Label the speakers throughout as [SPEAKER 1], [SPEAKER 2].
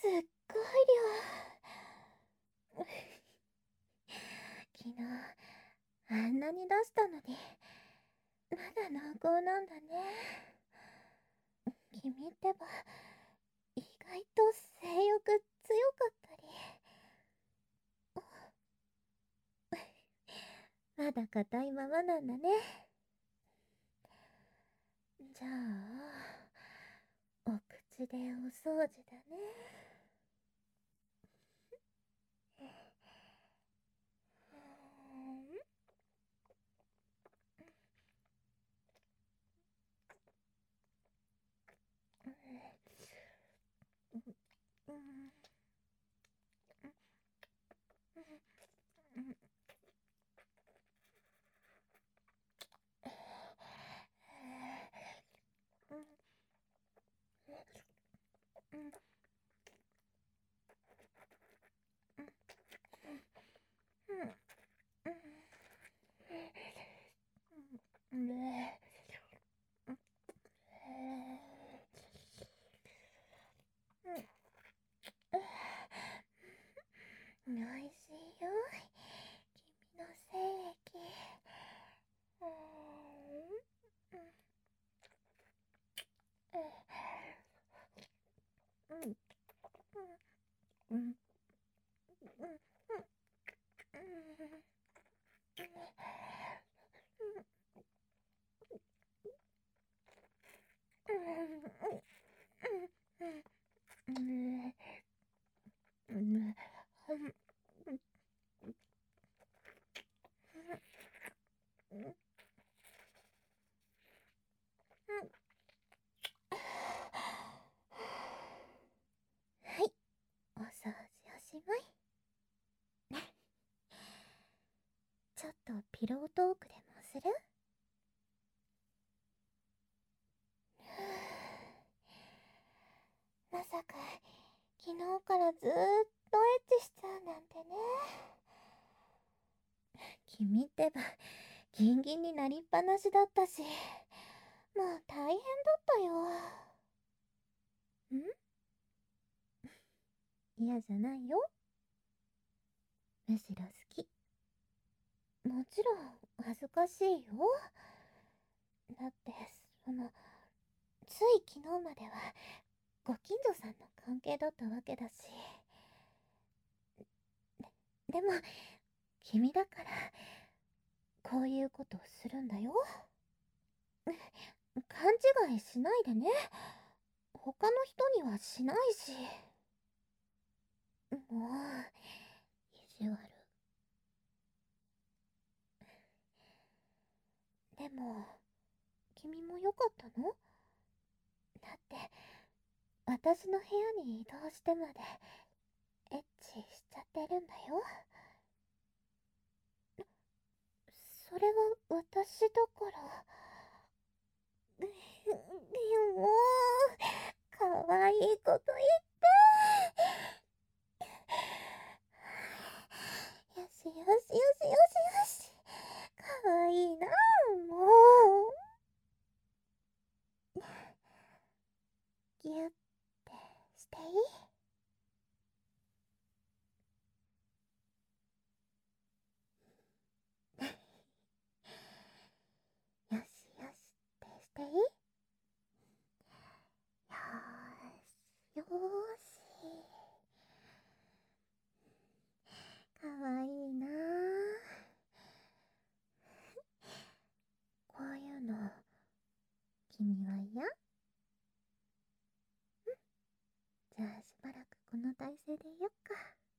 [SPEAKER 1] すっごい量。昨日あんなに出したのにまだ濃厚なんだね。君ってば意外と性欲強かったり。まだ硬いままなんだね。じゃあお口でお掃除だね。おいしいよ、君の精液。はい、お掃除おしまい。ちょっとピロートークでもする？まさか昨日からずーっとエッチしちゃうなんてね。君ってばギンギンになりっぱなしだったし、もう大変だったよ。嫌じゃないよ。むしろ好き。もちろん恥ずかしいよ。だってつい昨日まではご近所さんの関係だったわけだし。でも君だからこういうことをするんだよ。勘違いしないでね。他の人にはしないし。もう意地悪。でも君もよかったの？だって私の部屋に移動してまでエッチしちゃってるんだよ。それは私だから。でもかわいいこと言って。よしよしよしよしよし。かわいいなもう。ギュッてしていい？よしよしってしていい？よーしよーし。かわいいな。こういうの君は嫌？じゃあしばらくこの体勢でいよっか。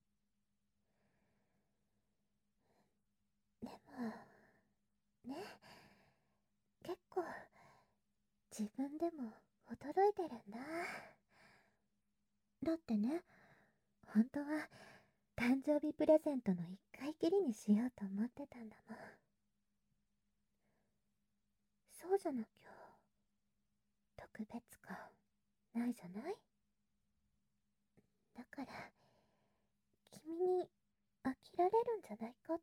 [SPEAKER 1] でもね、結構自分でも驚いてるんだ。だってね、本当は誕生日プレゼントの一回きりにしようと思ってたんだもん。そうじゃなきゃ特別感ないじゃない？だから君に飽きられるんじゃないかって。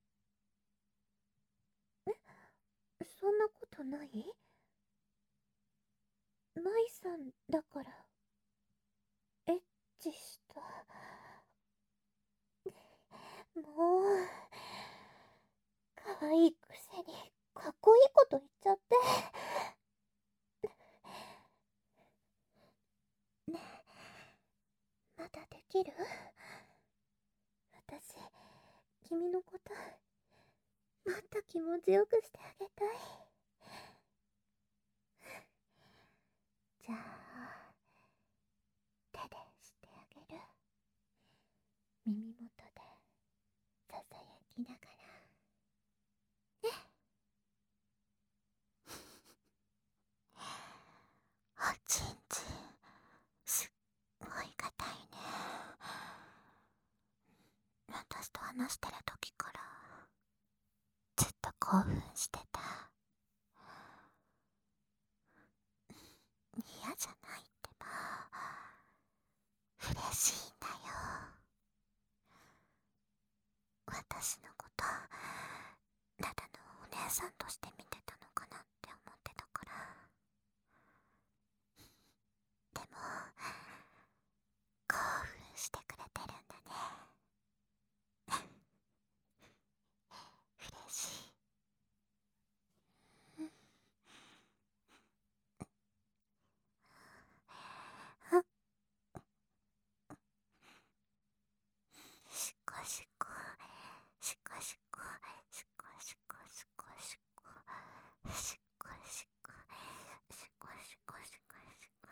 [SPEAKER 1] え、そんなことない？舞さんだからエッチもう、可愛いくせにかっこいいこと言っちゃって。ねえ、まだできる？私、君のこともっと気持ちよくしてあげたい。じゃあ、手でしてあげる。耳元でささやきながらね。おちんちんすっごい硬いね。私と話してる時からずっと興奮してた。嫌じゃないってば、嬉しいんだよ。私のことただのお姉さんとして見てたのかなって思ってたから。でも興奮してくれてるんだね。嬉しい。あ、しこしこしこしこしこしこしこしこしこしこしこしこしこしこ。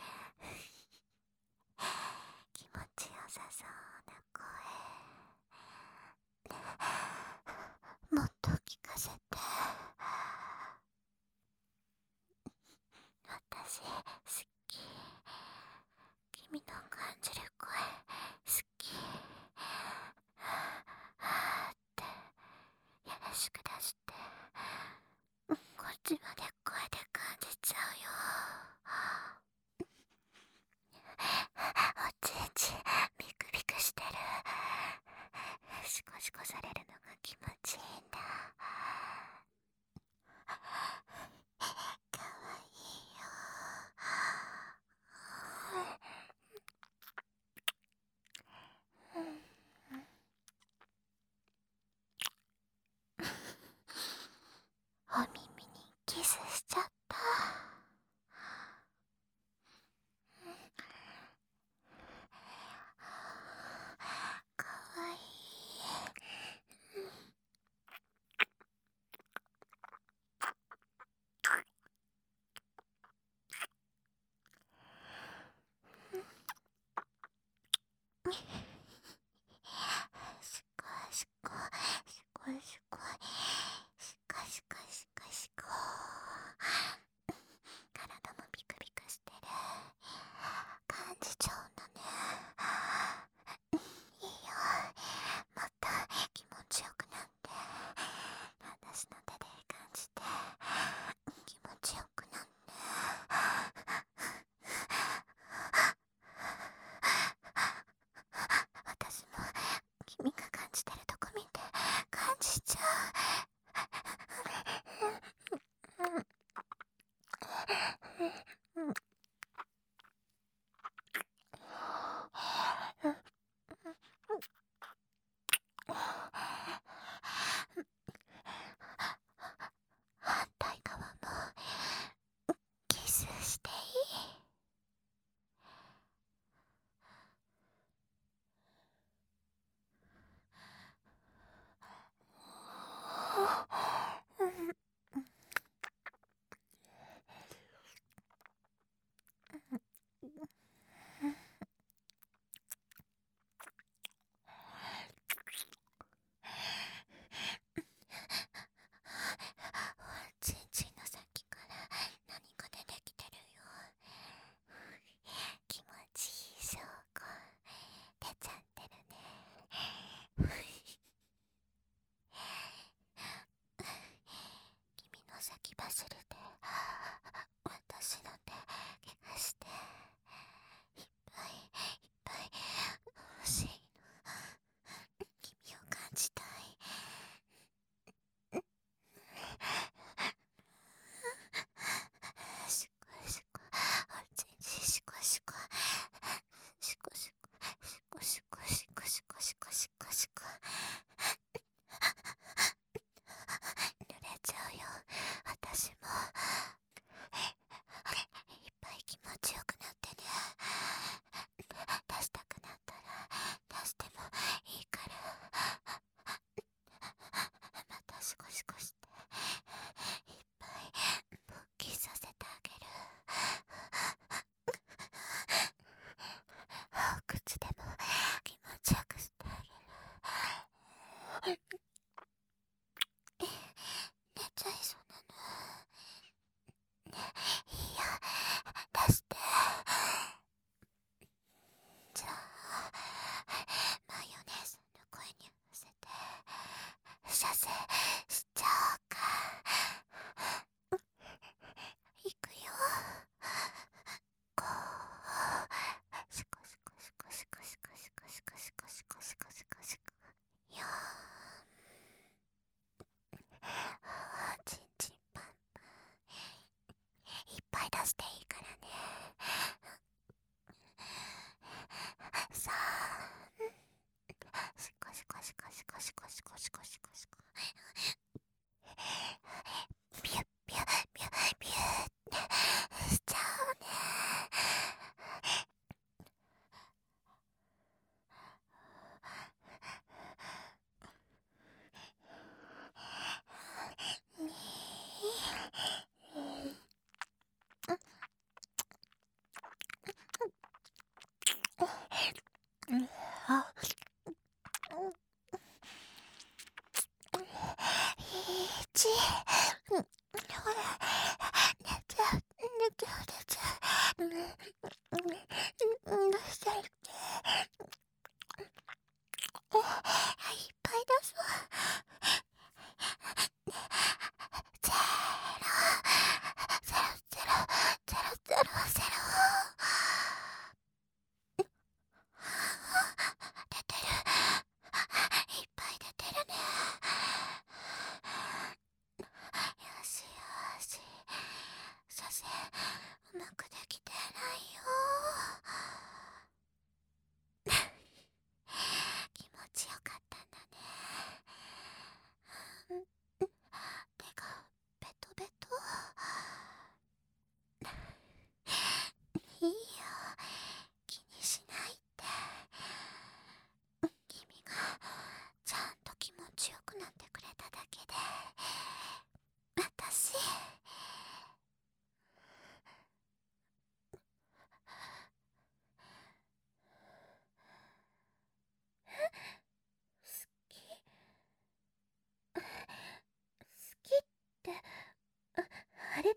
[SPEAKER 1] 気持ちよさそうな声、もっと聞かせて。私好き。君の感じる声好き。はーってやらしく出して、こっちまで声で感じちゃうよ。おちんちんビクビクしてる。シコシコされるのが気持ちいいんだ。かわいいよ。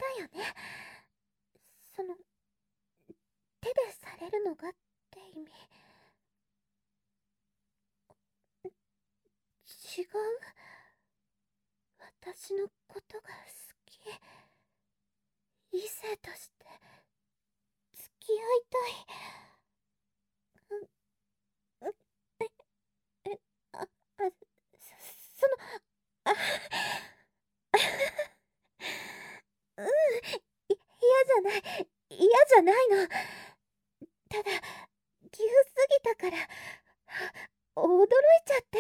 [SPEAKER 1] よね。その、手でされるのがって意味。違う。私のことが好き。異性として付き合いたい。う、う、え、あ、その、あ、うん、嫌じゃない、嫌じゃないの。ただ、急すぎたから、驚いちゃって。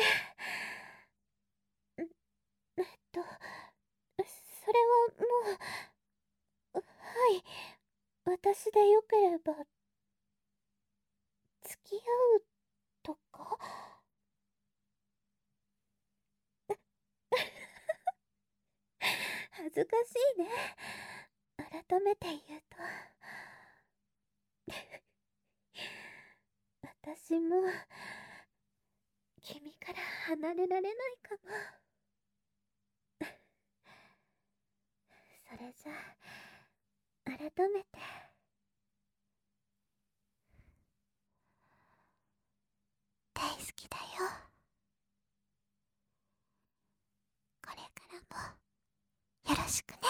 [SPEAKER 1] それはもう、はい、私でよければ、付き合うとか。恥ずかしいね。改めて言うと。私も、君から離れられないかも。それじゃ、改めて。大好きだよ。これからも、よろしくね。